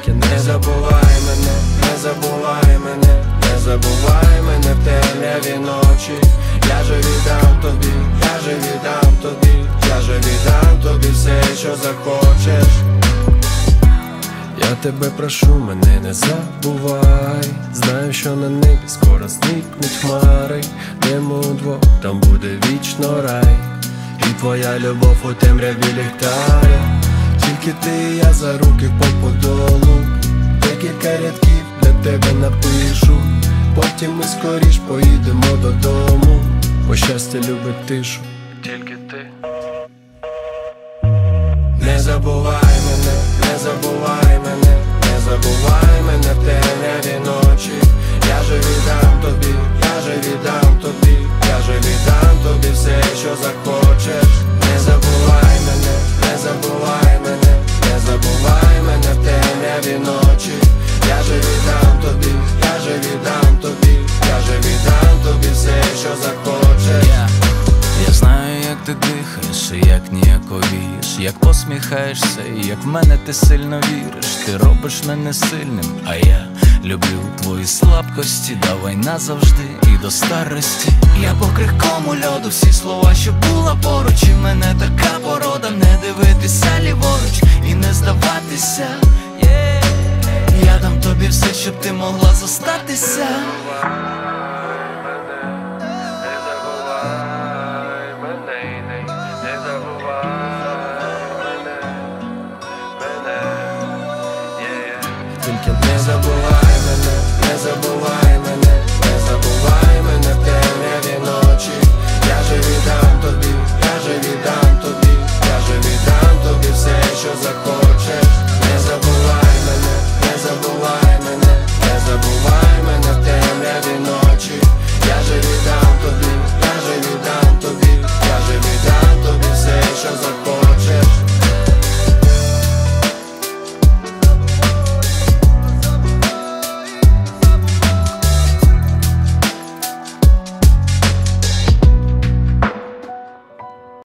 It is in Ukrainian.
Тільки не забувай мене, не забувай мене, не забувай мене в темряві ночі. Я же віддам тобі, я же віддам тобі, я же віддам тобі все, що захочеш. Я тебе прошу, мене не забувай. Знаю, що на небі скоро зникнуть хмари. Йдемо удвох, там буде вічно рай. І твоя любов у темряві ліхтаря. Тільки ти і я за руки по подолу. Декілька рядків для тебе напишу. Потім ми скоріш поїдемо додому. Бо щастя любить тишу. Тільки ти. Не забувай мене, не забувай мене, не забувай мене в темряві ночі. Я же віддам тобі, я же віддам тобі, я же віддам тобі все, що захочеш. Не забувай мене, не забувай мене, не забувай мене в темряві ночі. Я же віддам тобі, я же віддам тобі, я же віддам тобі все, що захочеш. Я знаю, як ти дихаєш, і як ніяковієш, як посміхаєшся, і як в мене ти сильно віриш. Ти робиш мене сильним, а я люблю твої слабкості. Давай назавжди і до старості. Я по крихкому льоду, всі слова, що була поруч. І в мене така порода, не дивитися ліворуч і не здаватися. Я дам тобі все, щоб ти могла зостатися. Тільки не забувай мене, не забувай